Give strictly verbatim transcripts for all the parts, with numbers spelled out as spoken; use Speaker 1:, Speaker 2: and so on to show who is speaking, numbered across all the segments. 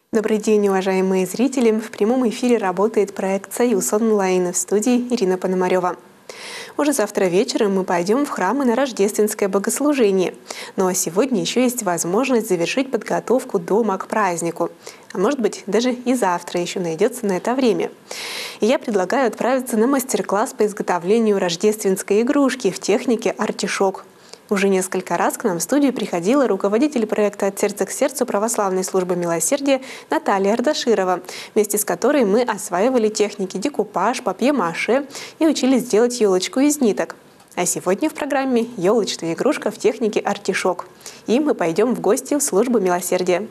Speaker 1: Добрый день, уважаемые зрители! В прямом эфире работает проект «Союз онлайн». В студии Ирина Пономарева. Уже завтра вечером мы пойдем в храмы на рождественское богослужение. Ну а сегодня еще есть возможность завершить подготовку дома к празднику. А может быть, даже и завтра еще найдется на это время. И я предлагаю отправиться на мастер-класс по изготовлению рождественской игрушки в технике артишок. Уже несколько раз к нам в студию приходила руководитель проекта «От сердца к сердцу» православной службы милосердия Наталья Ардаширова, вместе с которой мы осваивали техники декупаж, папье-маше и учились делать елочку из ниток. А сегодня в программе елочная игрушка в технике артишок. И мы пойдем в гости в службу милосердия.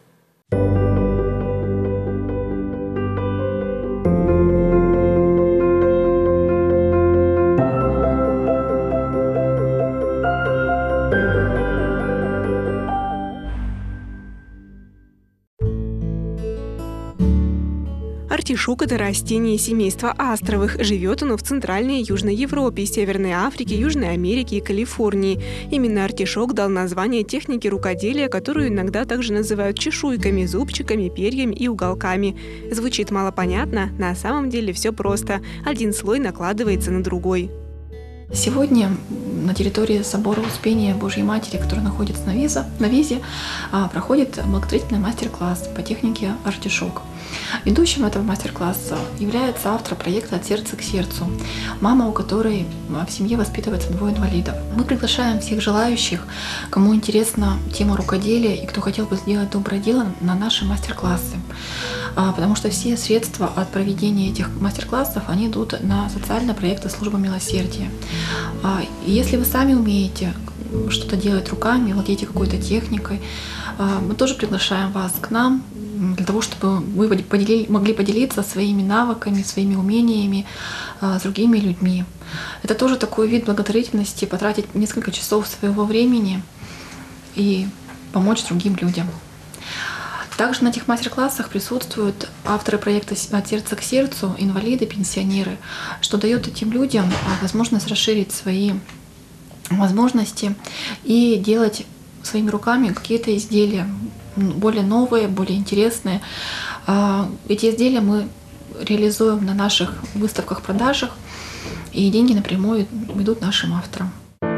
Speaker 1: Артишок – это растение семейства астровых. Живет оно в Центральной и Южной Европе, Северной Африке, Южной Америке и Калифорнии. Именно артишок дал название технике рукоделия, которую иногда также называют чешуйками, зубчиками, перьями и уголками. Звучит малопонятно, на самом деле все просто. Один слой накладывается на другой.
Speaker 2: Сегодня на территории собора Успения Божьей Матери, который находится на Визе, на Визе, проходит благотворительный мастер-класс по технике артишок. Ведущим этого мастер-класса является автор проекта «От сердца к сердцу», мама, у которой в семье воспитывается двое инвалидов. Мы приглашаем всех желающих, кому интересна тема рукоделия и кто хотел бы сделать доброе дело, на наши мастер-классы. Потому что все средства от проведения этих мастер-классов, они идут на социальные проекты службы милосердия. Если вы сами умеете что-то делать руками, владеете какой-то техникой, мы тоже приглашаем вас к нам, для того, чтобы вы могли поделиться своими навыками, своими умениями с другими людьми. Это тоже такой вид благотворительности, потратить несколько часов своего времени и помочь другим людям. Также на этих мастер-классах присутствуют авторы проекта «От сердца к сердцу», инвалиды, пенсионеры, что дает этим людям возможность расширить свои возможности и делать своими руками какие-то изделия, более новые, более интересные. Эти изделия мы реализуем на наших выставках-продажах, и деньги напрямую идут нашим авторам.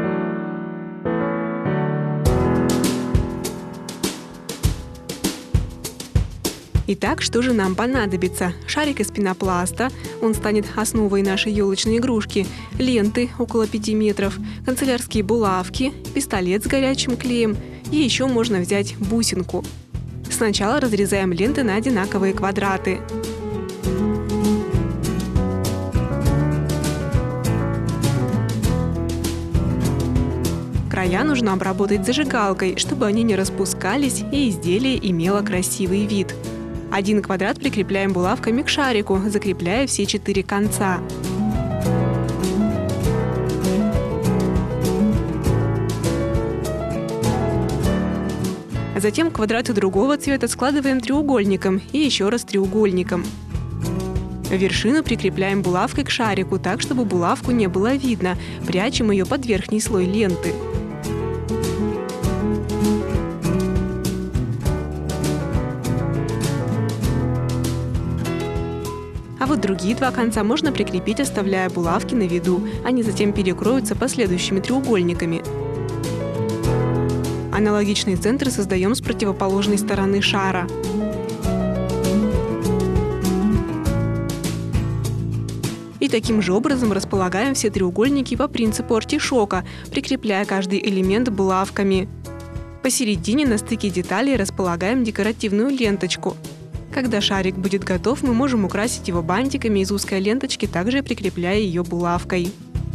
Speaker 1: Итак, что же нам понадобится? Шарик из пенопласта, он станет основой нашей елочной игрушки, ленты около пяти метров, канцелярские булавки, пистолет с горячим клеем и еще можно взять бусинку. Сначала разрезаем ленты на одинаковые квадраты. Края нужно обработать зажигалкой, чтобы они не распускались и изделие имело красивый вид. Один квадрат прикрепляем булавками к шарику, закрепляя все четыре конца. Затем квадраты другого цвета складываем треугольником и еще раз треугольником. Вершину прикрепляем булавкой к шарику так, чтобы булавку не было видно, прячем ее под верхний слой ленты. А вот другие два конца можно прикрепить, оставляя булавки на виду. Они затем перекроются последующими треугольниками. Аналогичный центр создаем с противоположной стороны шара. И таким же образом располагаем все треугольники по принципу артишока, прикрепляя каждый элемент булавками. Посередине на стыке деталей располагаем декоративную ленточку. Когда шарик будет готов, мы можем украсить его бантиками из узкой ленточки, также прикрепляя ее булавкой.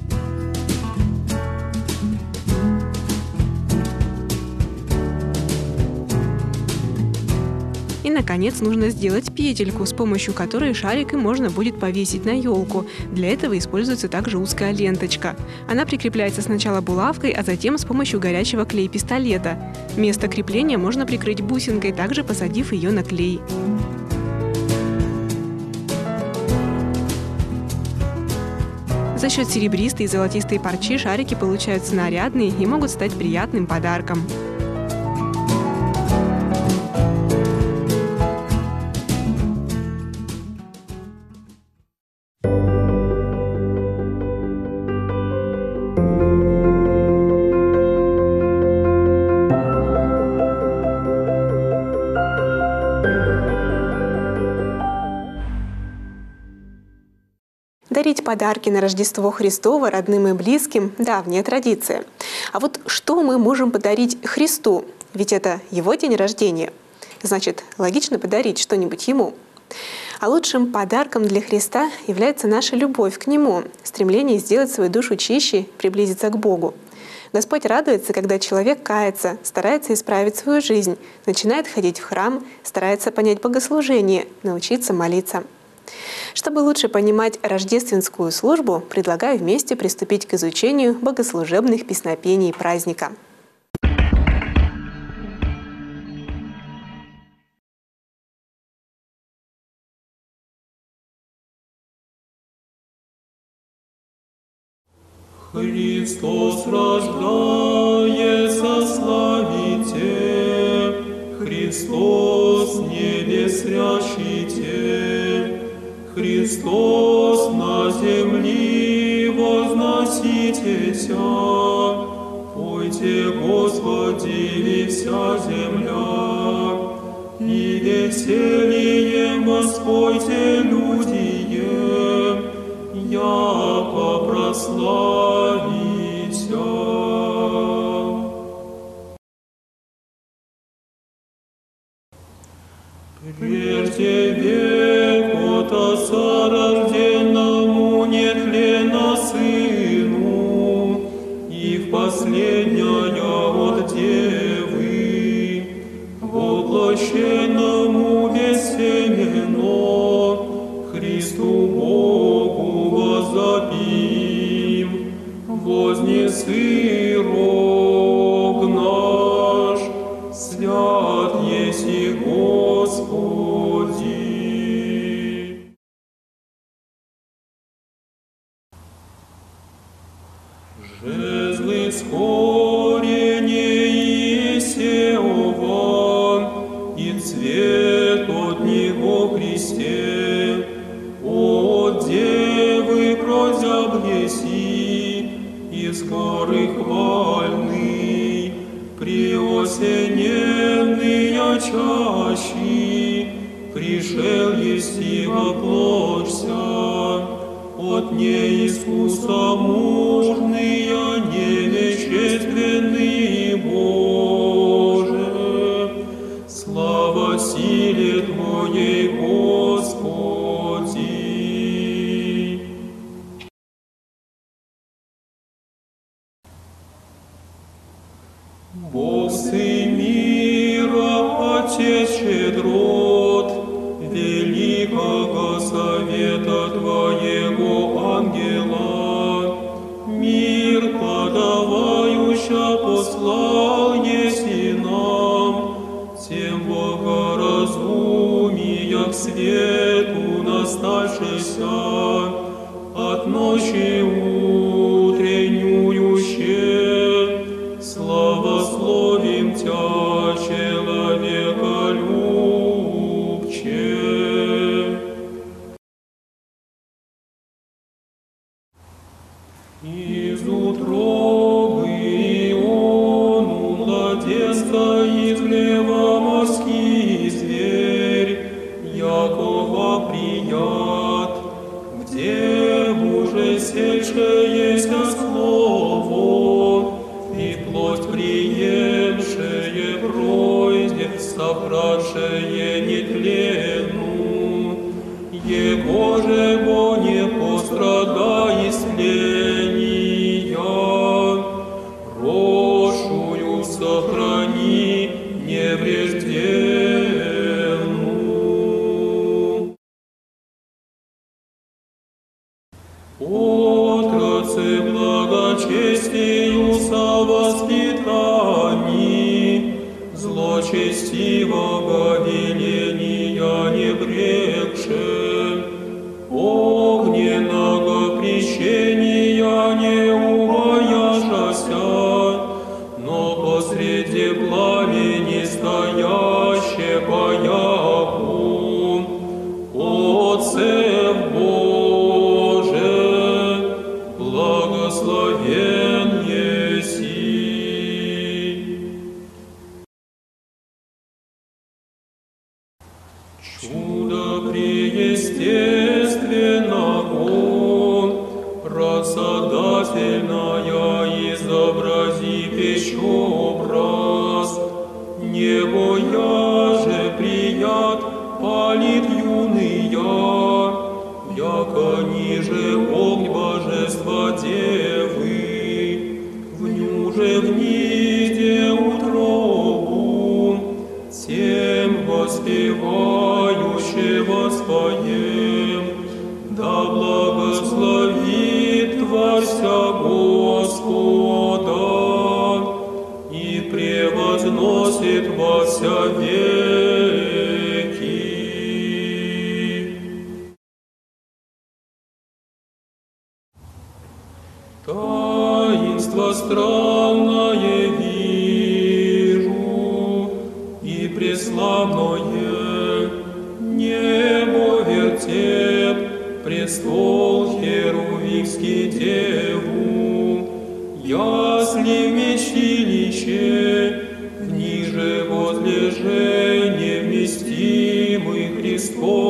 Speaker 1: И, наконец, нужно сделать петельку, с помощью которой шарик и можно будет повесить на елку. Для этого используется также узкая ленточка. Она прикрепляется сначала булавкой, а затем с помощью горячего клей-пистолета. Место крепления можно прикрыть бусинкой, также посадив ее на клей. За счет серебристой и золотистой парчи шарики получаются нарядные и могут стать приятным подарком. дарить подарки на Рождество Христово родным и близким – давняя традиция. А вот что мы можем подарить Христу? Ведь это Его день рождения. Значит, логично подарить что-нибудь Ему. А лучшим подарком для Христа является наша любовь к Нему, стремление сделать свою душу чище, приблизиться к Богу. Господь радуется, когда человек кается, старается исправить свою жизнь, начинает ходить в храм, старается понять богослужение, научиться молиться. Чтобы лучше понимать рождественскую службу, предлагаю вместе приступить к изучению богослужебных песнопений праздника.
Speaker 3: Христос рождается, славите, Христос небес рящите, Христос на земли возноситеся, пойте Господи вся земля, и весельем воспойте люди, яко прославися. Прежде веку-то сорожденному нетленно Сыну, и в последняя от Девы, воплощенному бессеменно, Христу Богу возопим, вознеси рог наш, свят еси Господи. Жезлы скорение Есеова, и цвет от него Христе, от Девы прозябнеси, из горы хвальный, преосененный чащи, пришел еси воплощся, от неискуса мужные, невещественный Боже, слава силе Твоей, Господи. Бог Сын мира, Отец щедрот, великого совета Твоего ангела, мир подавающа послал еси нам, тем богоразумия к свету наставшийся, от ночи утреннююще, славословим Тя, человеколюбче. Из утробы Иону младенца излева морский зверь, якого прият, где уже сельшее слово, и плоть приемшее пройде, собравшее нетленную, его же бо не пострада исления, рошую сохрани неврежденную. Отрацы благочестию совоспитани, злочестивого веления не брекше, огненного крещения не убояшася, но посреди пламени стояще боягу. Отцев Боже, благословен еси. Чудо преестественного просадательная, изобрази печобраз. Небо яже прият, палит юная, яко ниже огнь божества девы, вню же гнезде утробу, тем воспевающего споем, да благословит Тварься Господа и превозносит во вся веки. Таинство странное вижу и преславное, небо вертеп, престол херувимский деву, ясли вместилище, ниже возлежение вместимый Христос.